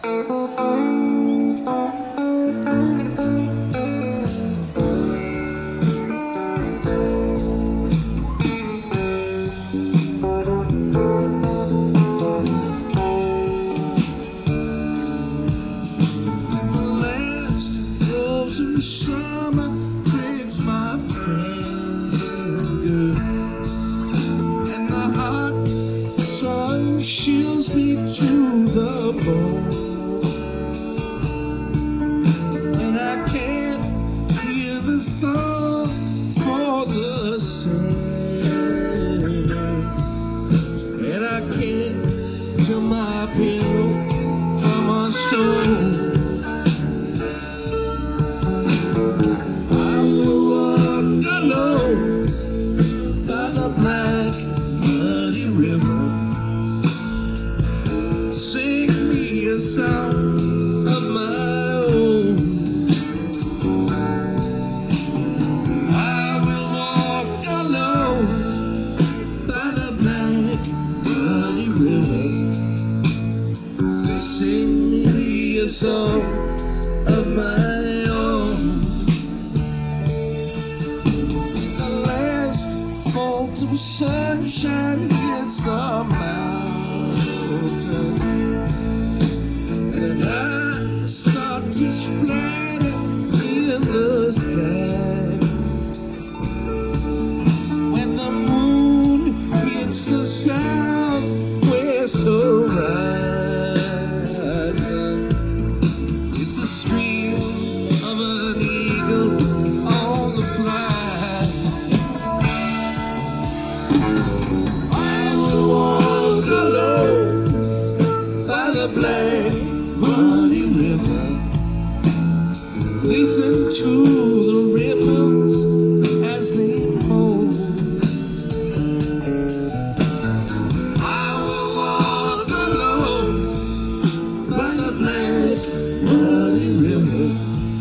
Chills me to the bone, and I can't hear the song for the same, and I can't tell my pillow from a stone. I will walk alone by the black muddy river. Sing me a song of my own. I will walk alone by the black muddy river. Sing me a song of my own. The last bolt of sunshine hits the mountain, and I start to splatter in the sky. When the moon hits the southwest horizon, it's the scream of an eagle on the fly. I will walk alone by the black muddy river, listen to the ripples as they moan. I will walk alone by the black muddy river.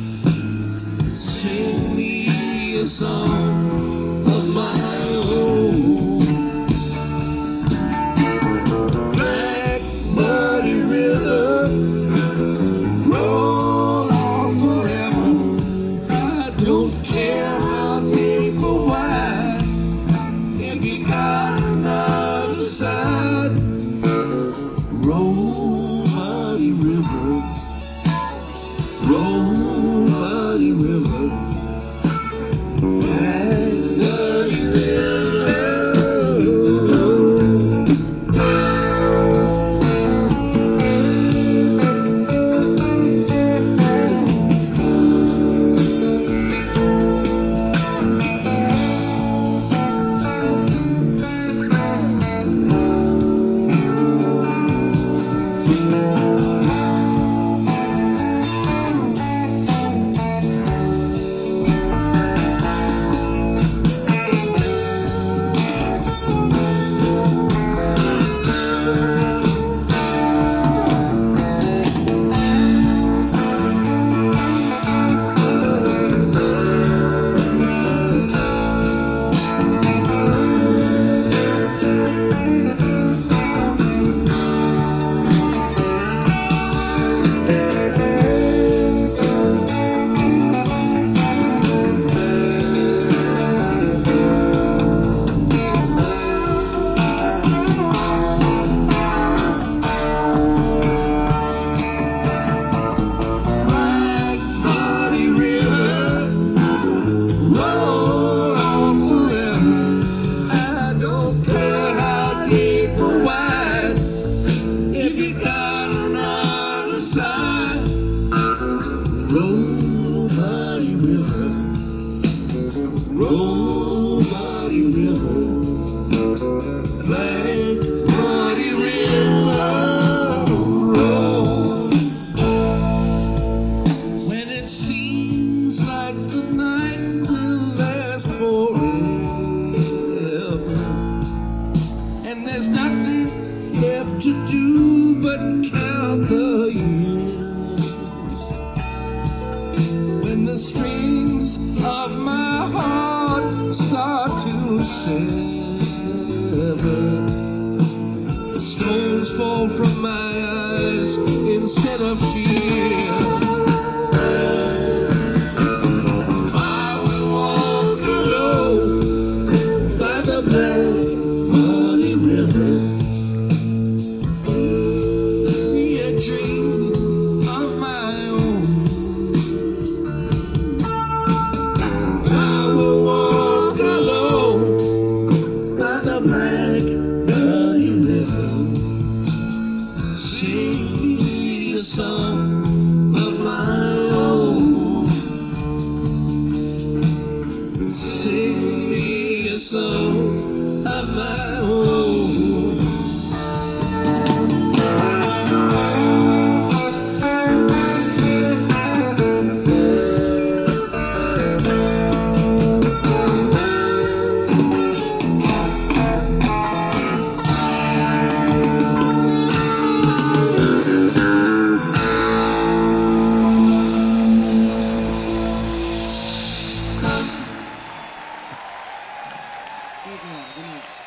Sing me a song of my own. Black muddy river, roll on forever. I don't care how deep or wide, if you got another side. Roll, muddy river, roll, muddy river, black muddy river. Roll, muddy river, roll, muddy river, black muddy river, roll. When it seems like the night will last forever, and there's nothing left to do but count the years. When the strings of my heart start to sever, the stones fall from my eyes instead of shield. I will walk alone by the black muddy river. Me a dream of my own. I will walk alone by the black muddy river. Sing me a song of my own. Sing me a song of my own. Good night.